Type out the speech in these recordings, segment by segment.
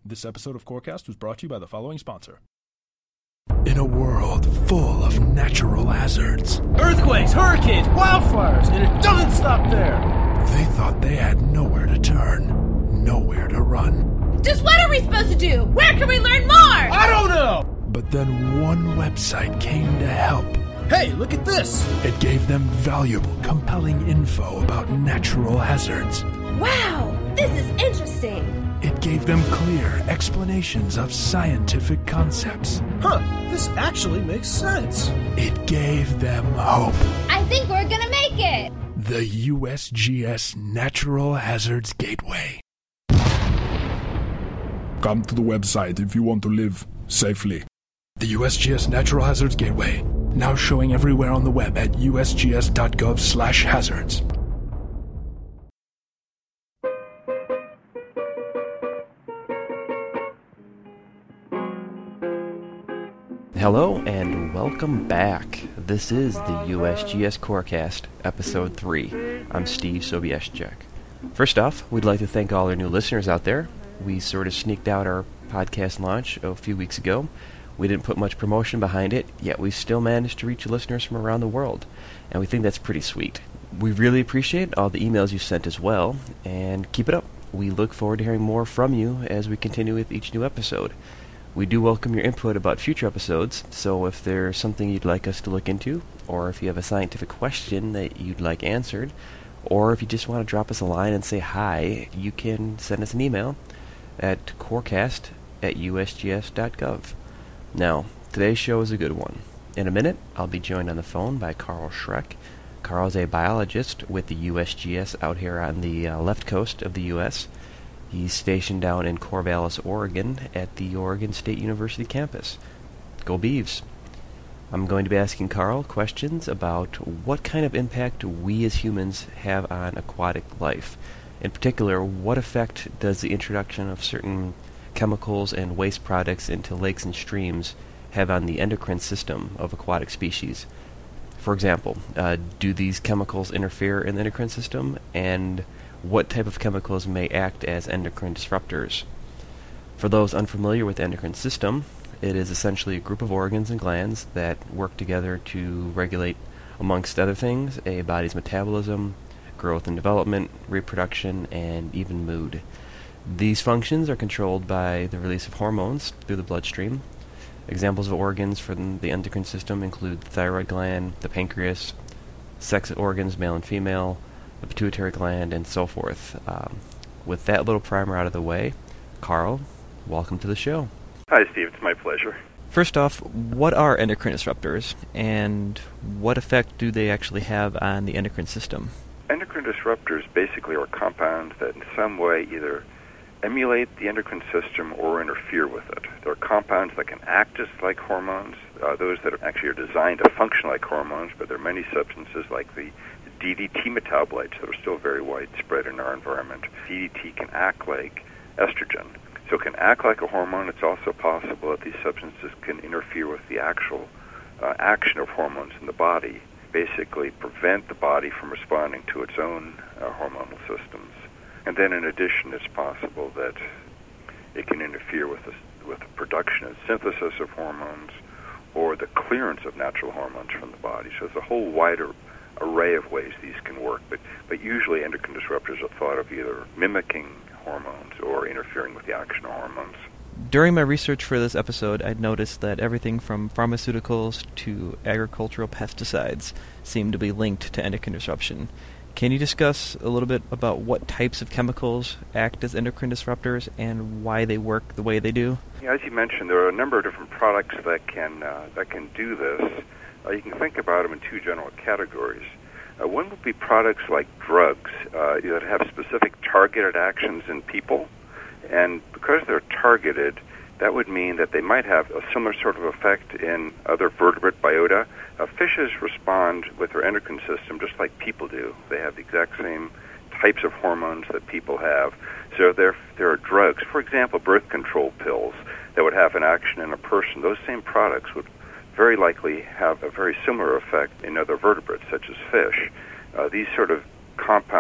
This episode of Corecast was brought to you by the following sponsor. In a world full of natural hazards, earthquakes, hurricanes, wildfires, and it doesn't stop there. They thought they had nowhere to turn, nowhere to run. Just what are we supposed to do? Where can we learn more? I don't know! But then one website came to help. Hey, look at this! It gave them valuable, compelling info about natural hazards. Wow, this is interesting. It gave them clear explanations of scientific concepts. Huh, this actually makes sense. It gave them hope. I think we're gonna make it. The USGS Natural Hazards Gateway. Come to the website if you want to live safely. The USGS Natural Hazards Gateway, now showing everywhere on the web at usgs.gov/hazards. Hello and welcome back. This is the USGS Corecast, Episode 3. I'm Steve Sobieszczyk. First off, we'd like to thank all our new listeners out there. We sort of sneaked out our podcast launch a few weeks ago. We didn't put much promotion behind it, yet we still managed to reach listeners from around the world, and we think that's pretty sweet. We really appreciate all the emails you sent as well, and keep it up. We look forward to hearing more from you as we continue with each new episode. We do welcome your input about future episodes, so if there's something you'd like us to look into, or if you have a scientific question that you'd like answered, or if you just want to drop us a line and say hi, you can send us an email at corecast@usgs.gov. Now, today's show is a good one. In a minute, I'll be joined on the phone by Carl Schreck. Carl's a biologist with the USGS out here on the left coast of the U.S., He's stationed down in Corvallis, Oregon, at the Oregon State University campus. Go Beavs! I'm going to be asking Carl questions about what kind of impact we as humans have on aquatic life. In particular, what effect does the introduction of certain chemicals and waste products into lakes and streams have on the endocrine system of aquatic species? For example, do these chemicals interfere in the endocrine system, and what type of chemicals may act as endocrine disruptors? For those unfamiliar with the endocrine system, it is essentially a group of organs and glands that work together to regulate, amongst other things, a body's metabolism, growth and development, reproduction, and even mood. These functions are controlled by the release of hormones through the bloodstream. Examples of organs from the endocrine system include the thyroid gland, the pancreas, sex organs, male and female, the pituitary gland, and so forth. With that little primer out of the way, Carl, welcome to the show. Hi, Steve. It's my pleasure. First off, what are endocrine disruptors, and what effect do they actually have on the endocrine system? Endocrine disruptors basically are compounds that in some way either emulate the endocrine system or interfere with it. They're compounds that can act just like hormones, those that actually are designed to function like hormones, but there are many substances like the DDT metabolites that are still very widespread in our environment. DDT can act like estrogen. So it can act like a hormone. It's also possible that these substances can interfere with the actual action of hormones in the body, basically prevent the body from responding to its own hormonal systems. And then in addition, it's possible that it can interfere with the production and synthesis of hormones or the clearance of natural hormones from the body. So there's a whole wider array of ways these can work, but usually endocrine disruptors are thought of either mimicking hormones or interfering with the action of hormones. During my research for this episode, I'd noticed that everything from pharmaceuticals to agricultural pesticides seem to be linked to endocrine disruption. Can you discuss a little bit about what types of chemicals act as endocrine disruptors and why they work the way they do? Yeah, as you mentioned, there are a number of different products that can do this. You can think about them in two general categories. One would be products like drugs that have specific targeted actions in people, and because they're targeted, that would mean that they might have a similar sort of effect in other vertebrate biota. Fishes respond with their endocrine system just like people do. They have the exact same types of hormones that people have. So there are drugs, for example, birth control pills that would have an action in a person. Those same products would very likely have a very similar effect in other vertebrates, such as fish. These sort of compounds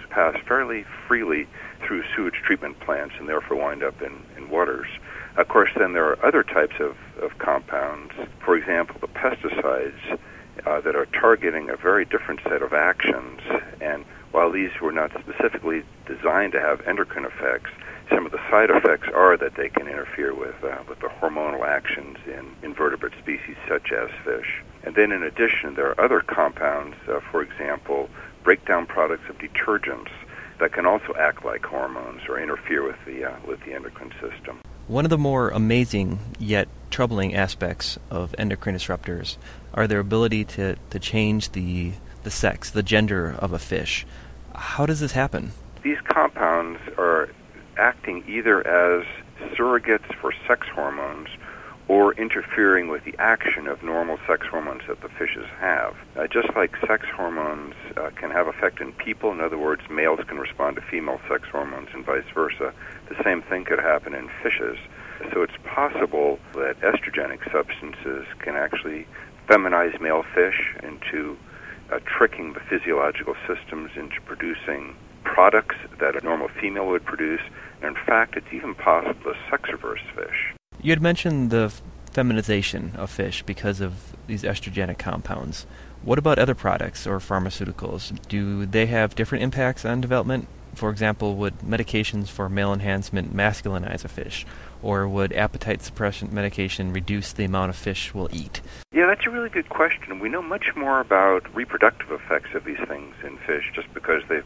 pass fairly freely through sewage treatment plants and therefore wind up in waters. Of course, then there are other types of compounds, for example, the pesticides that are targeting a very different set of actions. And while these were not specifically designed to have endocrine effects, some of the side effects are that they can interfere with the hormonal actions in invertebrate species such as fish. And then in addition, there are other compounds, for example, breakdown products of detergents that can also act like hormones or interfere with the endocrine system. One of the more amazing yet troubling aspects of endocrine disruptors are their ability to change the sex, the gender of a fish. How does this happen? These compounds are acting either as surrogates for sex hormones or interfering with the action of normal sex hormones that the fishes have. Just like sex hormones can have effect in people, in other words, males can respond to female sex hormones and vice versa, the same thing could happen in fishes. So it's possible that estrogenic substances can actually feminize male fish into tricking the physiological systems into producing products that a normal female would produce. And in fact, it's even possible to sex-reverse fish. You had mentioned the feminization of fish because of these estrogenic compounds. What about other products or pharmaceuticals? Do they have different impacts on development? For example, would medications for male enhancement masculinize a fish? Or would appetite suppressant medication reduce the amount of fish we'll eat? Yeah, that's a really good question. We know much more about reproductive effects of these things in fish just because they've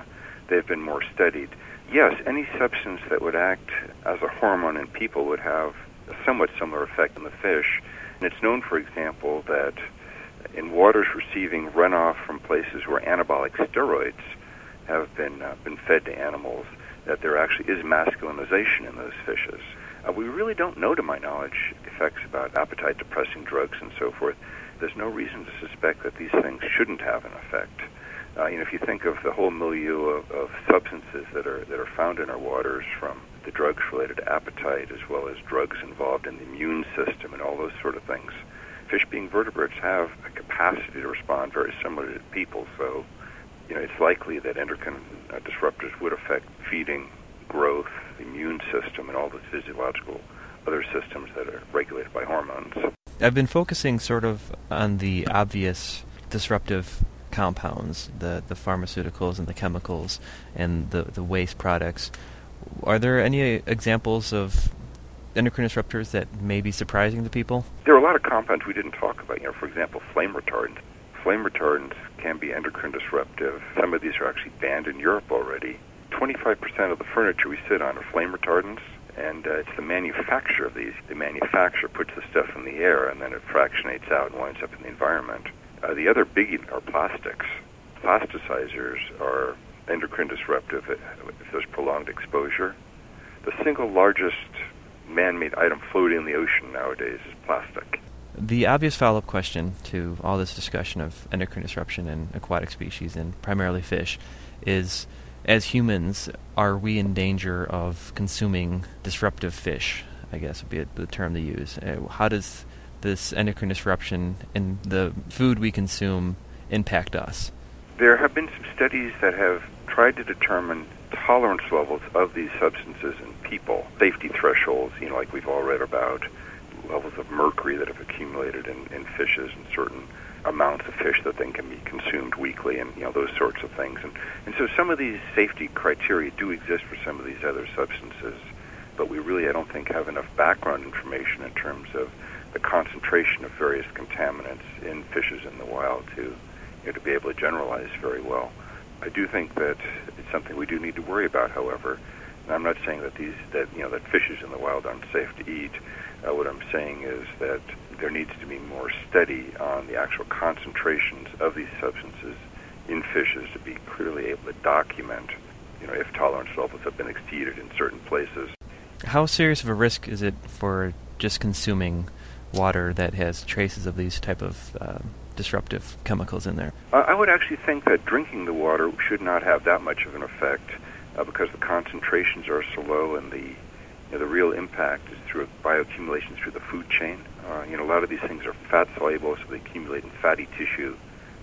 been more studied. Yes, any substance that would act as a hormone in people would have a somewhat similar effect in the fish. And it's known, for example, that in waters receiving runoff from places where anabolic steroids have been fed to animals, that there actually is masculinization in those fishes. We really don't know, to my knowledge, effects about appetite-depressing drugs and so forth. There's no reason to suspect that these things shouldn't have an effect. If you think of the whole milieu of substances that are found in our waters, from the drugs related to appetite as well as drugs involved in the immune system and all those sort of things, fish being vertebrates have a capacity to respond very similar to people. So, it's likely that endocrine disruptors would affect feeding, growth, the immune system, and all the physiological other systems that are regulated by hormones. I've been focusing sort of on the obvious disruptive compounds, the pharmaceuticals and the chemicals and the waste products. Are there any examples of endocrine disruptors that may be surprising to people? There are a lot of compounds we didn't talk about. For example, flame retardants. Flame retardants can be endocrine disruptive. Some of these are actually banned in Europe already. 25% of the furniture we sit on are flame retardants, and it's the manufacture of these. The manufacturer puts the stuff in the air, and then it fractionates out and winds up in the environment. The other biggie are plastics. Plasticizers are endocrine disruptive if there's prolonged exposure. The single largest man-made item floating in the ocean nowadays is plastic. The obvious follow-up question to all this discussion of endocrine disruption in aquatic species, and primarily fish, is, as humans, are we in danger of consuming disruptive fish, I guess would be the term to use. How does this endocrine disruption in the food we consume impact us? There have been some studies that have tried to determine tolerance levels of these substances in people. Safety thresholds, like we've all read about, levels of mercury that have accumulated in fishes and certain amounts of fish that then can be consumed weekly, and those sorts of things. And so some of these safety criteria do exist for some of these other substances, but we really, I don't think, have enough background information in terms of the concentration of various contaminants in fishes in the wild to be able to generalize very well. I do think that it's something we do need to worry about, however. And I'm not saying that that fishes in the wild aren't safe to eat. What I'm saying is that there needs to be more study on the actual concentrations of these substances in fishes to be clearly able to document, if tolerance levels have been exceeded in certain places. How serious of a risk is it for just consuming water that has traces of these type of disruptive chemicals in there? I would actually think that drinking the water should not have that much of an effect because the concentrations are so low, and the real impact is through bioaccumulation through the food chain. A lot of these things are fat soluble, so they accumulate in fatty tissue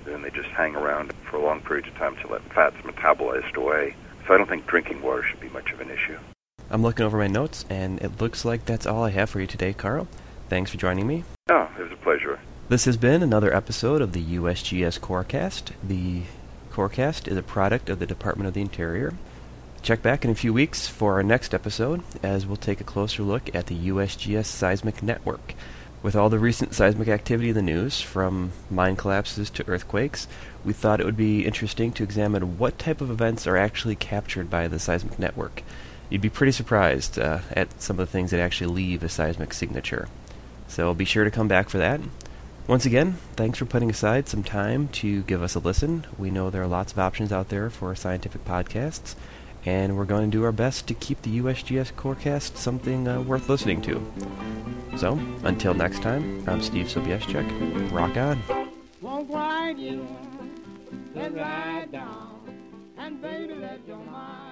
then they just hang around for long periods of time to let fats metabolize away. So I don't think drinking water should be much of an issue. I'm looking over my notes, and it looks like that's all I have for you today, Carl. Thanks for joining me. Oh, it was a pleasure. This has been another episode of the USGS Corecast. The Corecast is a product of the Department of the Interior. Check back in a few weeks for our next episode, as we'll take a closer look at the USGS Seismic Network. With all the recent seismic activity in the news, from mine collapses to earthquakes, we thought it would be interesting to examine what type of events are actually captured by the seismic network. You'd be pretty surprised at some of the things that actually leave a seismic signature. So be sure to come back for that. Once again, thanks for putting aside some time to give us a listen. We know there are lots of options out there for scientific podcasts, and we're going to do our best to keep the USGS Corecast something worth listening to. So, until next time, I'm Steve Sobieschek. Rock on. Won't quiet you, let ride down, and baby, let your mind